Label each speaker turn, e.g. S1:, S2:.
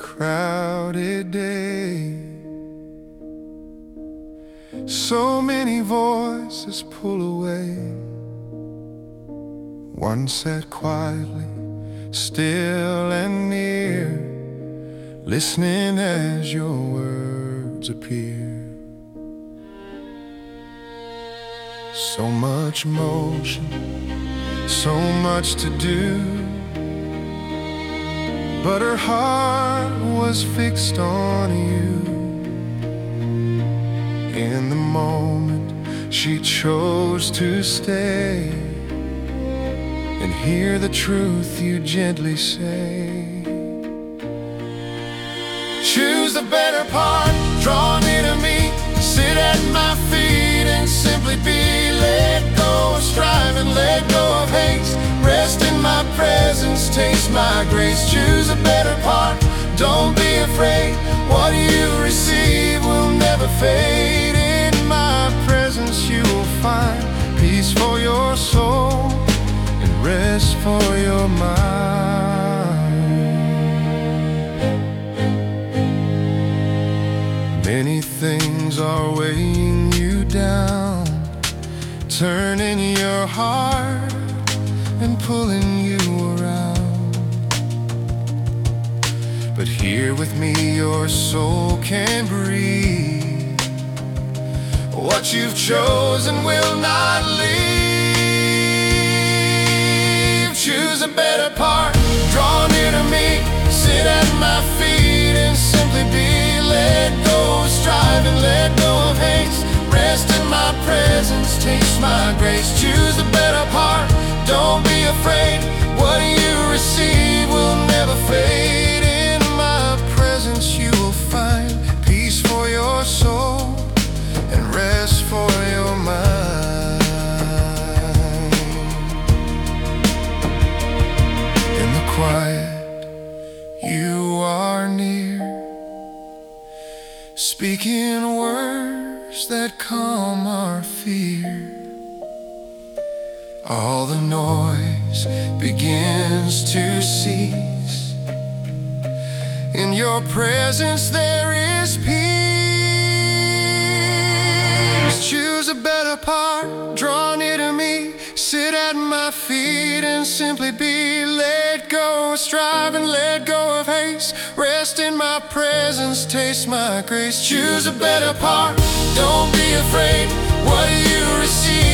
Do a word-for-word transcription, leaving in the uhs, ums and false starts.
S1: crowded day. So many voices pull away. One sat quietly, still and near, listening as your words appear. So much motion, so much to do, but her heart was fixed on you. In the moment she chose to stay and hear the truth you gently say. Choose the better part, draw near to me, sit at my feet and simply be. Let go of strife and let go of haste, rest in my presence, taste my grace. Choose a better part, don't be afraid, what you receive will never fade. In my presence you will find peace for your soul and rest for your mind. Many things are weighing you down, turning your heart and pulling you around. But here with me your soul can breathe. What you've chosen will not leave. Choose a better part, draw near to me, sit at my feet and simply be. Let go of strife and let go of haste, rest in my presence, taste my grace. Choose the better part, don't be afraid, what you receive will never fade. In my presence you will find peace for your soul and rest for your mind. In the quiet you are near, speaking words that calm our fear. All the noise begins to cease. In your presence there is peace. Choose a better part, draw near to me, sit at my feet and simply be. Let go of strife and let go of haste, rest in my presence, taste my grace. Choose a better part, don't be afraid, what you receive